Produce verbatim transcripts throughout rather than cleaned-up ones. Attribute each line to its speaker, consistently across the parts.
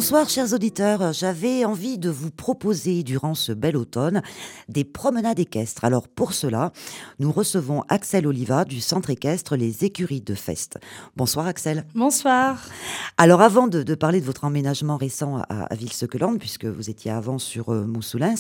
Speaker 1: Bonsoir chers auditeurs, j'avais envie de vous proposer durant ce bel automne des promenades équestres. Alors pour cela, nous recevons Axel Oliva du centre équestre Les Écuries de Fest. Bonsoir Axel.
Speaker 2: Bonsoir.
Speaker 1: Alors avant de, de parler de votre emménagement récent à, à Villesequelande, puisque vous étiez avant sur euh, Moussoulens,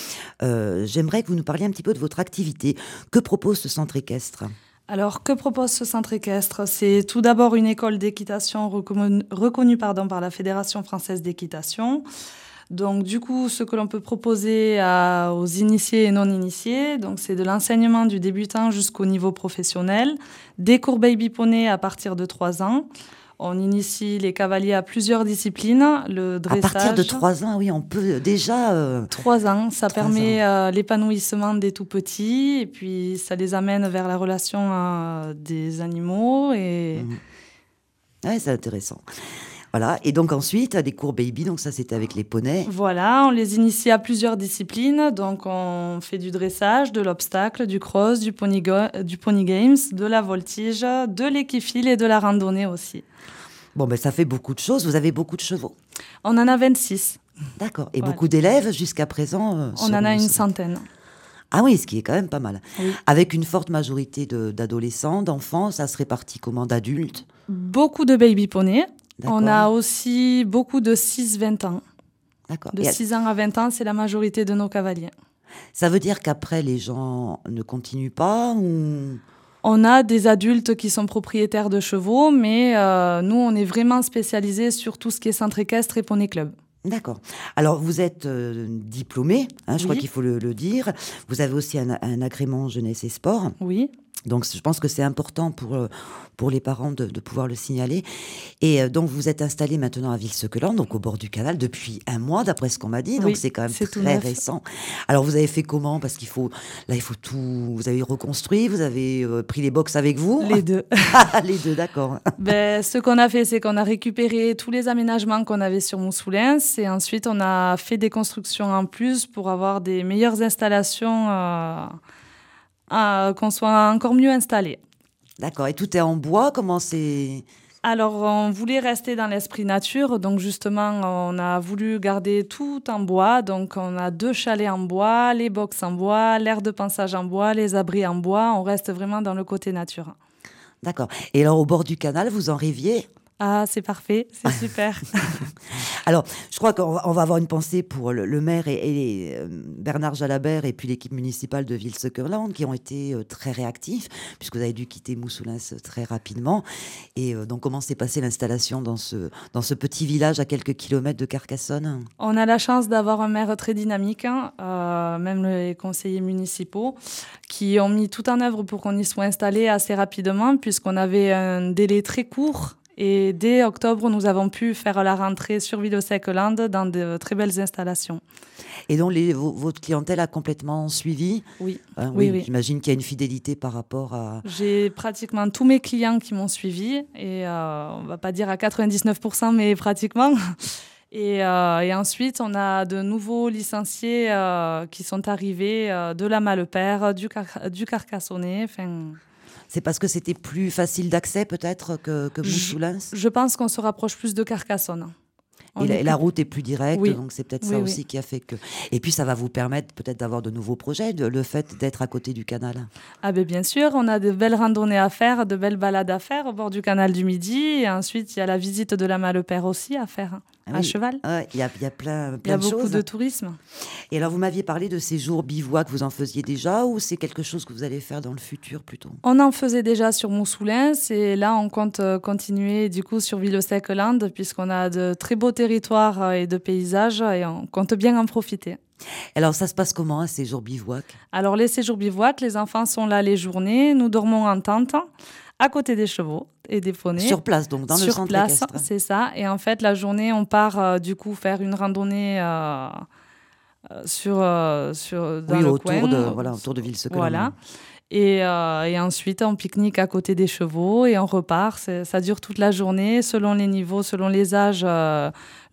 Speaker 1: euh, j'aimerais que vous nous parliez un petit peu de votre activité. Que propose ce centre équestre ?
Speaker 2: Alors, que propose ce centre équestre ? C'est tout d'abord une école d'équitation reconnue, reconnue pardon, par la Fédération française d'équitation. Donc, du coup, ce que l'on peut proposer à, aux initiés et non-initiés, donc, c'est de l'enseignement du débutant jusqu'au niveau professionnel, des cours baby poney à partir de trois ans. On initie les cavaliers à plusieurs disciplines, le dressage.
Speaker 1: À partir de trois ans, oui, on peut déjà... Euh...
Speaker 2: trois ans, ça
Speaker 1: trois
Speaker 2: permet
Speaker 1: ans.
Speaker 2: Euh, l'épanouissement des tout-petits et puis ça les amène vers la relation euh, des animaux. Et...
Speaker 1: Mmh. Ouais, c'est intéressant. Voilà, et donc ensuite, des cours baby, donc ça c'était avec les poneys.
Speaker 2: Voilà, on les initie à plusieurs disciplines, donc on fait du dressage, de l'obstacle, du cross, du pony, go- du pony games, de la voltige, de l'équifile et de la randonnée aussi.
Speaker 1: Bon, ben ça fait beaucoup de choses. Vous avez beaucoup de chevaux.
Speaker 2: On en a vingt-six.
Speaker 1: D'accord. Et
Speaker 2: Voilà.
Speaker 1: beaucoup d'élèves jusqu'à présent euh,
Speaker 2: On en a une centaine.
Speaker 1: Ah oui, ce qui est quand même pas mal.
Speaker 2: Oui.
Speaker 1: Avec une forte majorité de, d'adolescents, d'enfants, ça se répartit comment, d'adultes ?
Speaker 2: Beaucoup de baby poneys.
Speaker 1: D'accord.
Speaker 2: On a aussi beaucoup de six à vingt ans.
Speaker 1: D'accord.
Speaker 2: De
Speaker 1: Et
Speaker 2: six ans à vingt ans, c'est la majorité de nos cavaliers.
Speaker 1: Ça veut dire qu'après, les gens ne continuent pas ou...
Speaker 2: On a des adultes qui sont propriétaires de chevaux, mais euh, nous, on est vraiment spécialisés sur tout ce qui est centre équestre et poney club.
Speaker 1: D'accord. Alors, vous êtes euh, diplômé, hein, je
Speaker 2: Oui.
Speaker 1: crois qu'il faut le, le dire. Vous avez aussi un, un agrément jeunesse et sport.
Speaker 2: Oui.
Speaker 1: Donc, je pense que c'est important pour, pour les parents de, de pouvoir le signaler. Et euh, donc, vous êtes installé maintenant à Villesequelande, donc au bord du canal, depuis un mois, d'après ce qu'on m'a dit. Donc,
Speaker 2: Oui,
Speaker 1: c'est quand même
Speaker 2: c'est tout
Speaker 1: très
Speaker 2: neuf.
Speaker 1: récent. Alors, vous avez fait comment ? Parce qu'il faut, là, il faut tout. Vous avez reconstruit, vous avez euh, pris les box avec vous ?
Speaker 2: Les deux.
Speaker 1: Ah, les deux, d'accord.
Speaker 2: Ben, ce qu'on a fait, c'est qu'on a récupéré tous les aménagements qu'on avait sur Moussoulens et ensuite, on a fait des constructions en plus pour avoir des meilleures installations, euh, euh, qu'on soit encore mieux installés.
Speaker 1: D'accord. Et tout est en bois ? Comment c'est...
Speaker 2: Alors, on voulait rester dans l'esprit nature. Donc, justement, on a voulu garder tout en bois. Donc, on a deux chalets en bois, les box en bois, l'aire de pansage en bois, les abris en bois. On reste vraiment dans le côté nature.
Speaker 1: D'accord. Et alors, au bord du canal, vous en rêviez ?
Speaker 2: Ah, c'est parfait, c'est super.
Speaker 1: Alors, je crois qu'on va, on va avoir une pensée pour le, le maire et, et les, euh, Bernard Jalabert et puis l'équipe municipale de Villesequelande qui ont été euh, très réactifs puisque vous avez dû quitter Moussoulens très rapidement. Et euh, donc, comment s'est passée l'installation dans ce, dans ce petit village à quelques kilomètres de Carcassonne ?
Speaker 2: On a la chance d'avoir un maire très dynamique, hein, euh, même les conseillers municipaux, qui ont mis tout en œuvre pour qu'on y soit installé assez rapidement puisqu'on avait un délai très court. Et dès octobre, nous avons pu faire la rentrée sur Villesequelande dans de très belles installations.
Speaker 1: Et donc, les, vos, votre clientèle a complètement suivi ?
Speaker 2: Oui.
Speaker 1: Hein,
Speaker 2: oui,
Speaker 1: oui,
Speaker 2: oui.
Speaker 1: J'imagine qu'il y a une fidélité par rapport à...
Speaker 2: J'ai pratiquement tous mes clients qui m'ont suivi. Et euh, on ne va pas dire à quatre-vingt-dix-neuf pour cent, mais pratiquement. Et, euh, et ensuite, on a de nouveaux licenciés euh, qui sont arrivés euh, de la Malepère, du, car- du Carcassonnais. Enfin...
Speaker 1: C'est parce que c'était plus facile d'accès peut-être que, que Moussoulens ?
Speaker 2: Je pense qu'on se rapproche plus de Carcassonne. On
Speaker 1: Et la,
Speaker 2: plus...
Speaker 1: la route est plus directe,
Speaker 2: oui.
Speaker 1: donc c'est peut-être
Speaker 2: oui,
Speaker 1: ça
Speaker 2: oui.
Speaker 1: aussi qui a fait que... Et puis ça va vous permettre peut-être d'avoir de nouveaux projets, de, le fait d'être à côté du canal.
Speaker 2: Ah ben bien sûr, on a de belles randonnées à faire, de belles balades à faire au bord du canal du Midi. Et ensuite, il y a la visite de la Malepère aussi à faire,
Speaker 1: Ah
Speaker 2: à
Speaker 1: oui.
Speaker 2: cheval.
Speaker 1: Il ouais, y, a, y a plein, plein
Speaker 2: Il y a
Speaker 1: de
Speaker 2: beaucoup
Speaker 1: choses.
Speaker 2: de tourisme.
Speaker 1: Et alors vous m'aviez parlé de ces jours bivouac, vous en faisiez déjà ou c'est quelque chose que vous allez faire dans le futur plutôt ?
Speaker 2: On en faisait déjà sur Moussoulens et là, on compte continuer du coup sur Villesequelande puisqu'on a de très beaux territoires et de paysages et on compte bien en profiter.
Speaker 1: Alors ça se passe comment, hein, ces jours bivouac ?
Speaker 2: Alors les séjours bivouac, les enfants sont là les journées, nous dormons en tente à côté des chevaux et des poneys.
Speaker 1: Sur place, donc, dans
Speaker 2: Sur
Speaker 1: le centre
Speaker 2: place,
Speaker 1: équestre.
Speaker 2: c'est ça. Et en fait, la journée, on part euh, du coup faire une randonnée euh, euh, sur, euh, sur, dans
Speaker 1: oui,
Speaker 2: le
Speaker 1: autour
Speaker 2: coin.
Speaker 1: de, voilà, autour de Villesequelande.
Speaker 2: Voilà. Et, euh, et ensuite, on pique-nique à côté des chevaux et on repart. C'est, ça dure toute la journée, selon les niveaux, selon les âges. Euh,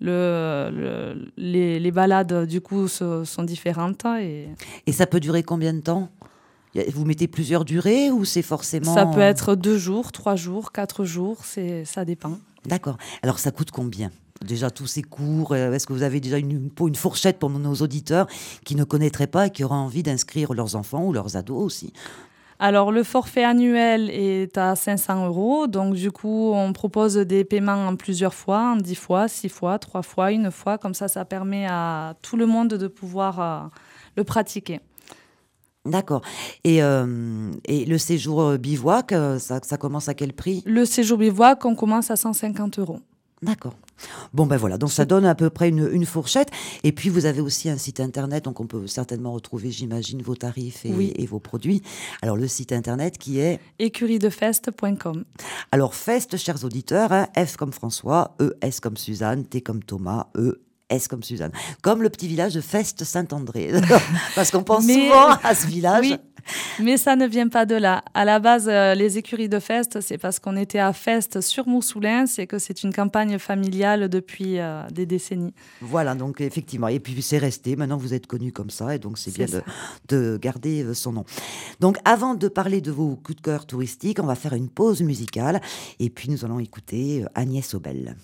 Speaker 2: le, le, les, les balades, du coup, se, sont différentes. Et...
Speaker 1: et ça peut durer combien de temps ? Vous mettez plusieurs durées ou c'est forcément...
Speaker 2: Ça peut être deux jours, trois jours, quatre jours, c'est, ça dépend.
Speaker 1: D'accord. Alors, ça coûte combien ? déjà tous ces cours? Est-ce que vous avez déjà une, pour une fourchette pour nos auditeurs qui ne connaîtraient pas et qui auraient envie d'inscrire leurs enfants ou leurs ados aussi?
Speaker 2: Alors, le forfait annuel est à cinq cents euros. Donc, du coup, on propose des paiements en plusieurs fois, en dix fois, six fois, trois fois, une fois. Comme ça, ça permet à tout le monde de pouvoir euh, le pratiquer.
Speaker 1: D'accord. Et, euh, et le séjour bivouac, euh, ça, ça commence à quel prix?
Speaker 2: Le séjour bivouac, on commence à cent cinquante euros.
Speaker 1: D'accord. Bon, ben voilà, donc ça donne à peu près une, une fourchette. Et puis, vous avez aussi un site internet, donc on peut certainement retrouver, j'imagine, vos tarifs et,
Speaker 2: Oui.
Speaker 1: et vos produits. Alors, le site internet qui est
Speaker 2: écurie de fest point com.
Speaker 1: Alors, Fest, chers auditeurs, hein, F comme François, E, S comme Suzanne, T comme Thomas, E, S comme Suzanne. Comme le petit village de Fest-Saint-André. Parce qu'on pense
Speaker 2: Mais...
Speaker 1: souvent à ce village.
Speaker 2: Oui. Mais ça ne vient pas de là. À la base, euh, les écuries de Fest, c'est parce qu'on était à Fest sur Moursoulins et que c'est une campagne familiale depuis euh, des décennies.
Speaker 1: Voilà, donc effectivement. Et puis c'est resté. Maintenant, vous êtes connu comme ça et donc c'est, c'est bien de, de garder son nom. Donc, avant de parler de vos coups de cœur touristiques, on va faire une pause musicale et puis nous allons écouter Agnès Obel.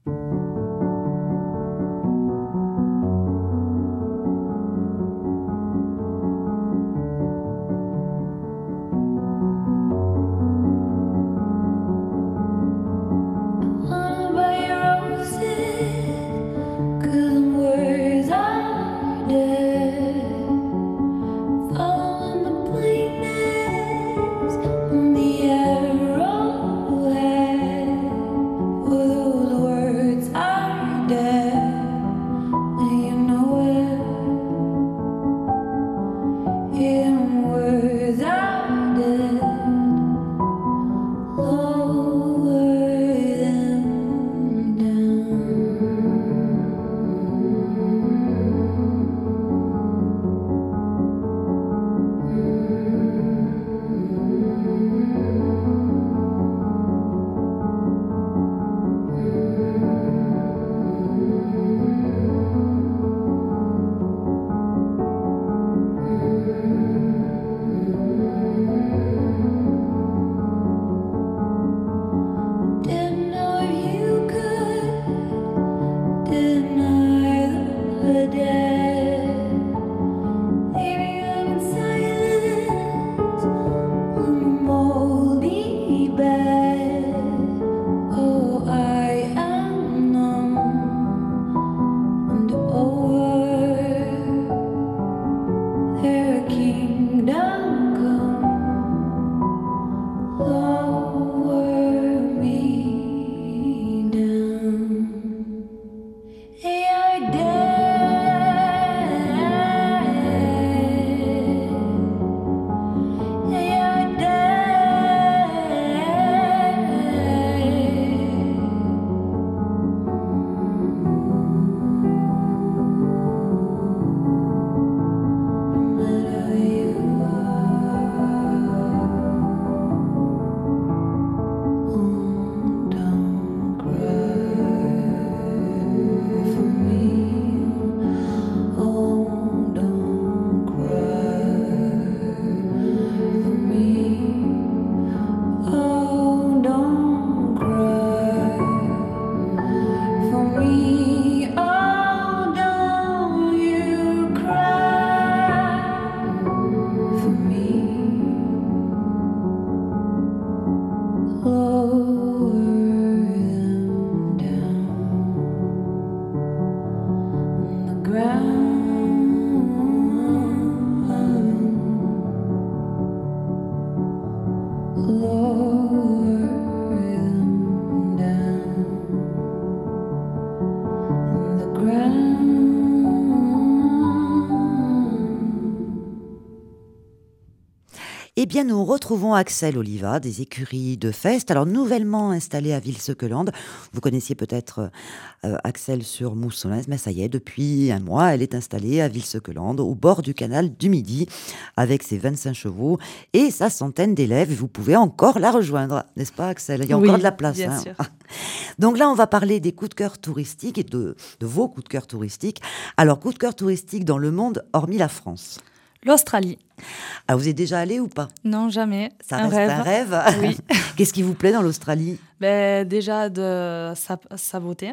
Speaker 1: Eh bien, nous retrouvons Axel Oliva des écuries de Fest, alors nouvellement installé à Villesequelande. Vous connaissiez peut-être euh, Axel sur Moussolins, mais ça y est, depuis un mois, elle est installée à Villesequelande, au bord du canal du Midi, avec ses vingt-cinq chevaux et sa centaine d'élèves. Vous pouvez encore la rejoindre, n'est-ce pas, Axel? Il y a
Speaker 2: oui,
Speaker 1: encore de la place.
Speaker 2: Bien
Speaker 1: hein.
Speaker 2: sûr.
Speaker 1: Donc là, on va parler des coups de cœur touristiques et de, de vos coups de cœur touristiques. Alors, coups de cœur touristiques dans le monde, hormis la France.
Speaker 2: L'Australie.
Speaker 1: Alors, vous êtes déjà allé ou pas?
Speaker 2: Non, jamais.
Speaker 1: Ça
Speaker 2: un
Speaker 1: reste
Speaker 2: rêve.
Speaker 1: un rêve.
Speaker 2: Oui.
Speaker 1: Qu'est-ce qui vous plaît dans l'Australie?
Speaker 2: Ben, déjà, de sa, sa beauté.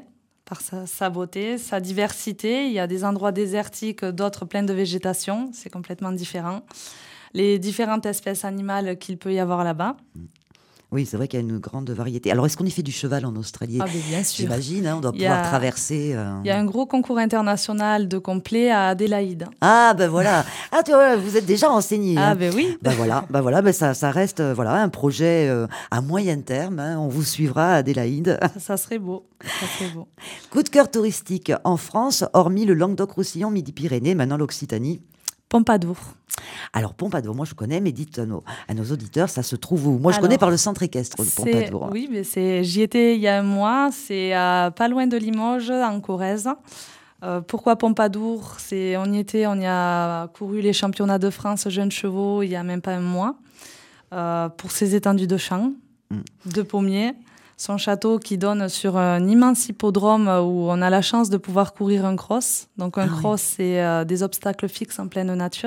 Speaker 2: par sa, sa beauté, sa diversité. Il y a des endroits désertiques, d'autres pleins de végétation. C'est complètement différent. Les différentes espèces animales qu'il peut y avoir là-bas.
Speaker 1: Oui, c'est vrai qu'il y a une grande variété. Alors, est-ce qu'on y fait du cheval en Australie?
Speaker 2: Ah, bien sûr.
Speaker 1: J'imagine, hein, on doit il pouvoir a, traverser... Euh...
Speaker 2: Il y a un gros concours international de complet à Adélaïde.
Speaker 1: Ah, ben voilà. Ah, tu vois, vous êtes déjà renseigné.
Speaker 2: Ah,
Speaker 1: hein.
Speaker 2: ben oui.
Speaker 1: Ben voilà, ben voilà ben ça, ça reste euh, voilà, un projet euh, à moyen terme. Hein. On vous suivra à Adélaïde.
Speaker 2: Ça, ça serait beau. Ça serait beau.
Speaker 1: Coup de cœur touristique en France, hormis le Languedoc-Roussillon, Midi-Pyrénées, maintenant l'Occitanie.
Speaker 2: Pompadour.
Speaker 1: Alors, Pompadour, moi je connais, mais dites à nos, à nos auditeurs, ça se trouve où? Moi je
Speaker 2: Alors,
Speaker 1: connais par le centre équestre de Pompadour.
Speaker 2: Oui, mais c'est, j'y étais il y a un mois, c'est euh, pas loin de Limoges, en Corrèze. Euh, pourquoi Pompadour? C'est, on y était, on y a couru les championnats de France jeunes chevaux il y a même pas un mois, euh, pour ses étendues de champs, mm. de pommiers. Son château qui donne sur un immense hippodrome où on a la chance de pouvoir courir un cross. Donc un ah cross, oui. c'est euh, des obstacles fixes en pleine nature.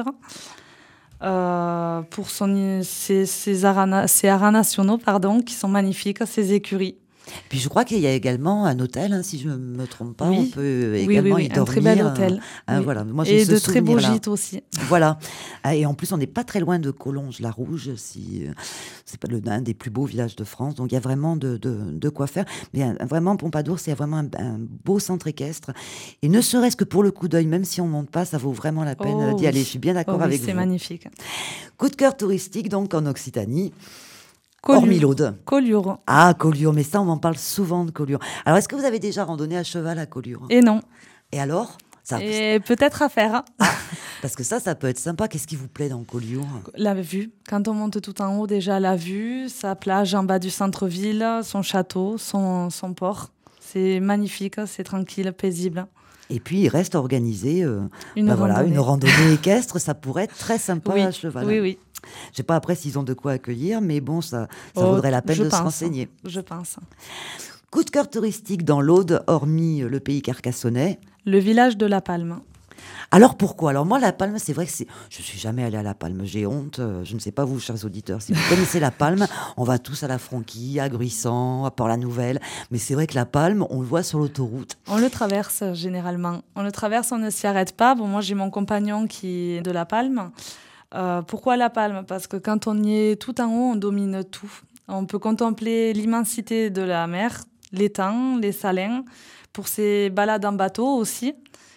Speaker 2: Euh, pour son, ses, ses, arana, ses haras nationaux, pardon, qui sont magnifiques, ses écuries.
Speaker 1: Puis je crois qu'il y a également un hôtel, hein, si je ne me trompe pas,
Speaker 2: oui.
Speaker 1: on peut
Speaker 2: oui,
Speaker 1: également
Speaker 2: oui, oui.
Speaker 1: y dormir.
Speaker 2: Un très bel hôtel.
Speaker 1: Hein,
Speaker 2: oui.
Speaker 1: voilà. Moi, j'ai
Speaker 2: et
Speaker 1: ce
Speaker 2: de très beaux
Speaker 1: là.
Speaker 2: gîtes aussi.
Speaker 1: Voilà. Et en plus, on n'est pas très loin de Collonges-la-Rouge, si c'est pas le, un des plus beaux villages de France. Donc il y a vraiment de, de, de quoi faire. Mais un, vraiment, Pompadour, c'est vraiment un, un beau centre équestre. Et ne serait-ce que pour le coup d'œil, même si on ne monte pas, ça vaut vraiment la peine
Speaker 2: oh,
Speaker 1: d'y
Speaker 2: oui.
Speaker 1: aller. Je suis bien d'accord
Speaker 2: oh,
Speaker 1: avec
Speaker 2: oui,
Speaker 1: vous.
Speaker 2: C'est magnifique.
Speaker 1: Coup de cœur touristique, donc en Occitanie.
Speaker 2: Collioure.
Speaker 1: Hormis l'Aude.
Speaker 2: Collioure.
Speaker 1: Ah, Collioure, mais ça, on m'en parle souvent de Collioure. Alors, est-ce que vous avez déjà randonné à cheval à Collioure?
Speaker 2: Et non.
Speaker 1: Et alors ça,
Speaker 2: Et peut-être à faire.
Speaker 1: Ah, parce que ça, ça peut être sympa. Qu'est-ce qui vous plaît dans Collioure?
Speaker 2: La vue. Quand on monte tout en haut, déjà la vue, sa plage en bas du centre-ville, son château, son, son port. C'est magnifique, c'est tranquille, paisible.
Speaker 1: Et puis, il reste organisé euh,
Speaker 2: une,
Speaker 1: ben
Speaker 2: randonnée.
Speaker 1: Voilà, une randonnée équestre. Ça pourrait être très sympa
Speaker 2: oui,
Speaker 1: à cheval.
Speaker 2: Oui, oui.
Speaker 1: Je ne sais pas après s'ils ont de quoi accueillir, mais bon, ça, ça
Speaker 2: oh,
Speaker 1: vaudrait la peine de
Speaker 2: pense,
Speaker 1: se renseigner.
Speaker 2: Je pense.
Speaker 1: Coup de cœur touristique dans l'Aude, hormis le pays carcassonnais.
Speaker 2: Le village de La Palme.
Speaker 1: Alors pourquoi? Alors moi, La Palme, c'est vrai que c'est... je ne suis jamais allée à La Palme, j'ai honte. Je ne sais pas vous, chers auditeurs, si vous connaissez La Palme, on va tous à la Franquille, à Gruissant, à Port-la-Nouvelle. Mais c'est vrai que La Palme, on le voit sur l'autoroute.
Speaker 2: On le traverse généralement. On le traverse, on ne s'y arrête pas. Bon, moi, j'ai mon compagnon qui est de La Palme. Euh, pourquoi La Palme? Parce que quand on y est tout en haut, on domine tout. On peut contempler l'immensité de la mer, l'étang, les salins, pour ses balades en bateau aussi,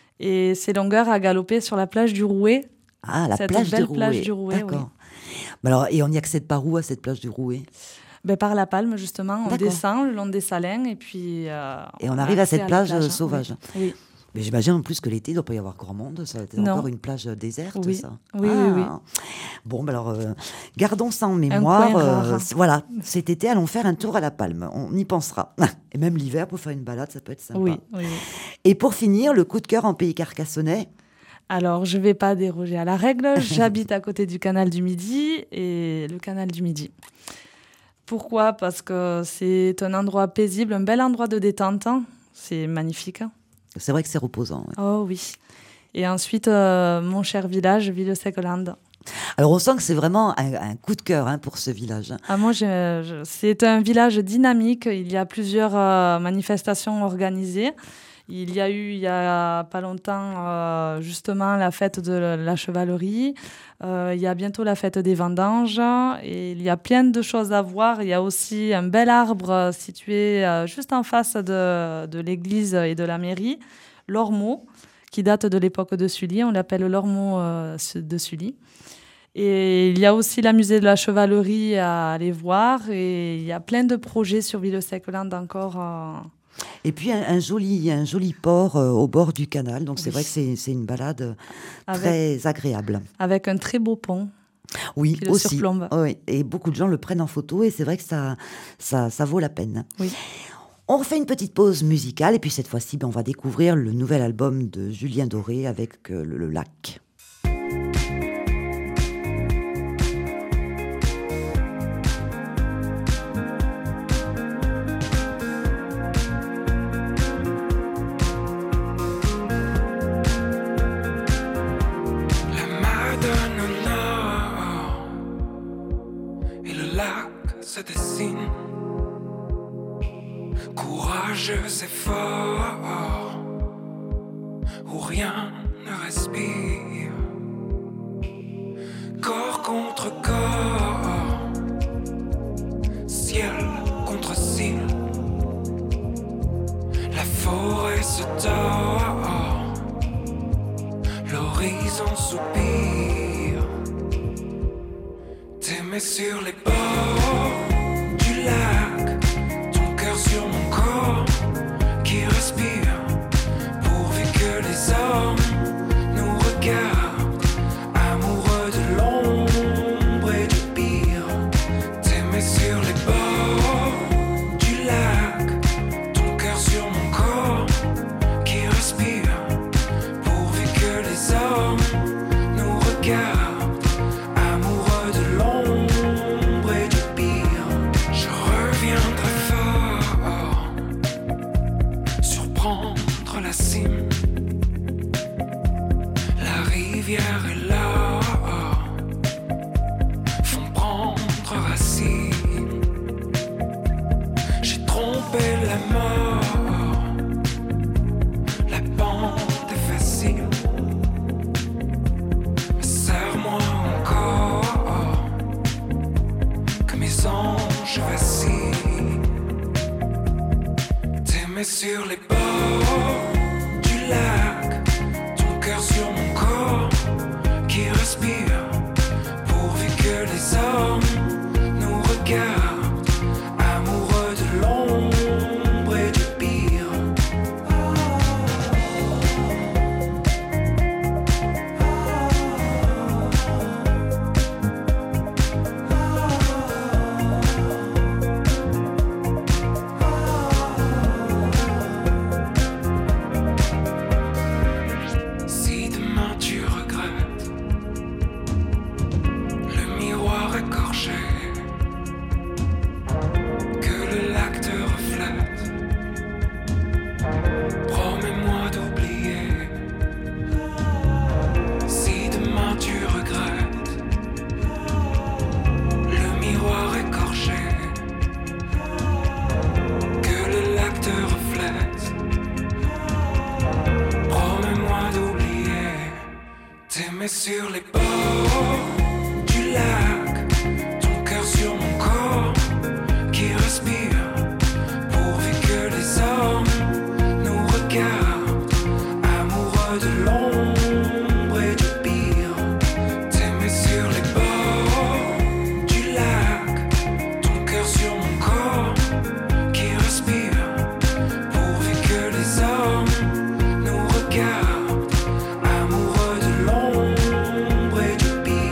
Speaker 2: et ses longueurs à galoper sur la plage du Rouet.
Speaker 1: Ah, la
Speaker 2: cette
Speaker 1: plage,
Speaker 2: belle
Speaker 1: du Rouet.
Speaker 2: plage du Rouet.
Speaker 1: D'accord. Oui. Alors, et on y accède par où à cette plage du Rouet?
Speaker 2: Ben, par La Palme, justement. On
Speaker 1: D'accord.
Speaker 2: descend le long des salins et puis... Euh,
Speaker 1: et on, on arrive à cette plage, plage sauvage.
Speaker 2: Oui. oui.
Speaker 1: Mais j'imagine en plus que l'été, il ne doit pas y avoir grand monde. Ça va être
Speaker 2: non.
Speaker 1: encore une plage déserte,
Speaker 2: oui.
Speaker 1: ça.
Speaker 2: Oui,
Speaker 1: ah.
Speaker 2: oui, oui.
Speaker 1: Bon, ben alors, euh, gardons ça en mémoire.
Speaker 2: Euh,
Speaker 1: voilà, cet été, allons faire un tour à La Palme. On y pensera. Et même l'hiver, pour faire une balade, ça peut être sympa.
Speaker 2: Oui, oui, oui.
Speaker 1: Et pour finir, le coup de cœur en pays carcassonnais.
Speaker 2: Alors, je ne vais pas déroger à la règle. J'habite à côté du canal du Midi et le canal du Midi. Pourquoi? Parce que c'est un endroit paisible, un bel endroit de détente. C'est magnifique.
Speaker 1: C'est vrai que c'est reposant. Ouais.
Speaker 2: Oh oui. Et ensuite, euh, mon cher village, Villesèque-Lande.
Speaker 1: Alors, on sent que c'est vraiment un, un coup de cœur hein, pour ce village.
Speaker 2: Ah, moi, je, je, c'est un village dynamique. Il y a plusieurs euh, manifestations organisées. Il y a eu, il y a pas longtemps, euh, justement, la fête de la chevalerie. Euh, il y a bientôt la fête des vendanges. Et il y a plein de choses à voir. Il y a aussi un bel arbre situé euh, juste en face de, de l'église et de la mairie, l'ormeau, qui date de l'époque de Sully. On l'appelle l'ormeau euh, de Sully. Et il y a aussi la musée de la chevalerie à aller voir. Et il y a plein de projets sur Villesèque-Lande encore... Euh,
Speaker 1: Et puis un, un, joli, un joli port euh, au bord du canal. Donc oui. C'est vrai que c'est, c'est une balade avec, très agréable.
Speaker 2: Avec un très beau pont.
Speaker 1: Oui,
Speaker 2: qui le
Speaker 1: aussi.
Speaker 2: surplombe.
Speaker 1: Oui. Et beaucoup de gens le prennent en photo et c'est vrai que ça, ça, ça vaut la peine.
Speaker 2: Oui.
Speaker 1: On refait une petite pause musicale et puis cette fois-ci, ben, on va découvrir le nouvel album de Julien Doré avec euh, le, le lac.
Speaker 3: Se dessine Courageux et fort, où rien ne respire, corps contre corps, ciel contre ciel, la forêt se tord, l'horizon soupire, t'aimer sur les bords du lac, ton cœur sur mon corps qui respire, pourvu que les hommes nous regardent, amoureux de l'ombre et du pire, t'aimer sur les bords du lac, ton cœur sur mon corps qui respire, pourvu que les hommes nous regardent, amoureux de l'ombre et du pire, je reviendrai fort, surprendre la cime, la rivière est là, font prendre racine, j'ai trompé la mort, la pente est facile, mais serre-moi encore, que mes anges vacillent, t'aimer sur les bords du lac, ton cœur sur mon corps qui respire, pourvu que les hommes nous regardent, amoureux de l'ombre et du pire. Si demain tu regrettes le miroir écorché, que le lac te reflète, promets-moi d'oublier. Si demain tu regrettes le miroir écorché, que le lac te reflète, promets-moi d'oublier, t'aimer sur les bords du lac, ton cœur sur mon corps qui respire, pourvu que les hommes nous regardent, amoureux de l'ombre et du pire, t'aimer sur les bords du lac, ton cœur sur mon corps qui respire, pourvu que les hommes nous regardent, amoureux de l'ombre et du pire.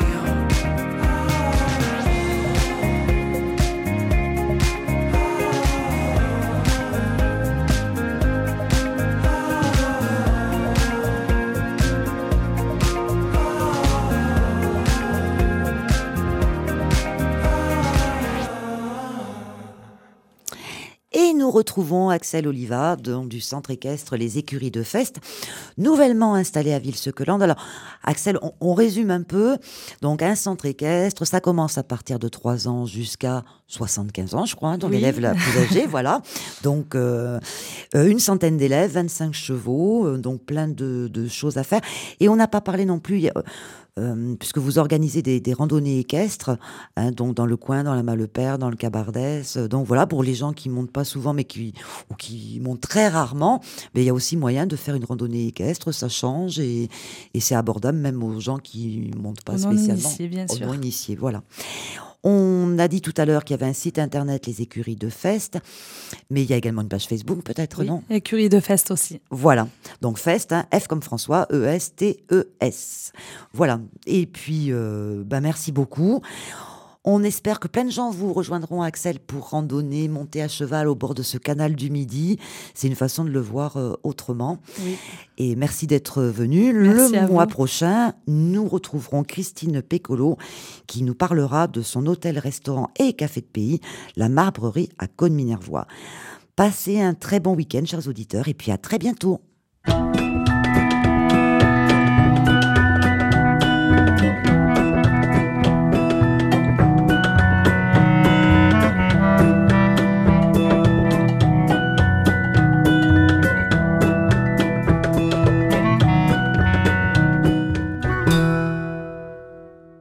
Speaker 1: Et nous retrouvons Axel Oliva, donc du centre équestre Les Écuries de Fest, nouvellement installé à Ville-Sequelande. Alors, Axel, on, on résume un peu. Donc, un centre équestre, ça commence à partir de trois ans jusqu'à soixante-quinze ans, je crois, hein, dans
Speaker 2: Oui.
Speaker 1: l'élève la plus âgée, voilà. Donc, euh, euh, une centaine d'élèves, vingt-cinq chevaux, euh, donc plein de, de choses à faire. Et on n'a pas parlé non plus... il y a, euh, puisque vous organisez des, des randonnées équestres, hein, donc dans le coin, dans la Malepère, dans le Cabardès. euh, Donc voilà, pour les gens qui montent pas souvent, mais qui ou qui montent très rarement, mais il y a aussi moyen de faire une randonnée équestre. Ça change et, et c'est abordable même aux gens qui montent pas
Speaker 2: Aux non
Speaker 1: spécialement.
Speaker 2: initiés, bien
Speaker 1: Aux
Speaker 2: sûr.
Speaker 1: non initiés, voilà. On a dit tout à l'heure qu'il y avait un site internet, Les Écuries de Fest, mais il y a également une page Facebook, peut-être,
Speaker 2: Oui,
Speaker 1: non?
Speaker 2: écurie de Fest aussi.
Speaker 1: Voilà, donc Fest, hein, F comme François, E S T E S. Voilà, et puis, euh, bah, merci beaucoup. On espère que plein de gens vous rejoindront, Axel, pour randonner, monter à cheval au bord de ce canal du Midi. C'est une façon de le voir euh, autrement.
Speaker 2: Oui.
Speaker 1: Et merci d'être venu.
Speaker 2: Merci
Speaker 1: Le
Speaker 2: à
Speaker 1: mois
Speaker 2: vous.
Speaker 1: prochain, nous retrouverons Christine Pécolo qui nous parlera de son hôtel-restaurant et café de pays, la Marbrerie à Caunes-Minervois. Passez un très bon week-end, chers auditeurs, et puis à très bientôt.